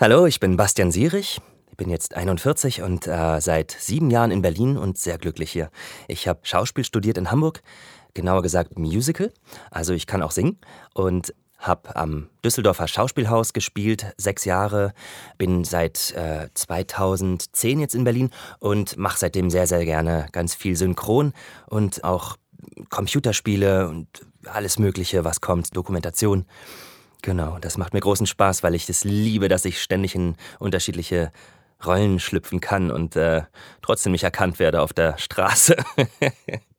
Hallo, ich bin Bastian Sierich. Ich bin jetzt 41 und seit 7 Jahren in Berlin und sehr glücklich hier. Ich habe Schauspiel studiert in Hamburg, genauer gesagt Musical. Also ich kann auch singen und habe am Düsseldorfer Schauspielhaus gespielt, 6 Jahre, bin seit 2010 jetzt in Berlin und mache seitdem sehr, sehr gerne ganz viel Synchron und auch Computerspiele und alles Mögliche, was kommt, Dokumentation. Genau, das macht mir großen Spaß, weil ich es liebe, dass ich ständig in unterschiedliche Rollen schlüpfen kann und trotzdem nicht erkannt werde auf der Straße.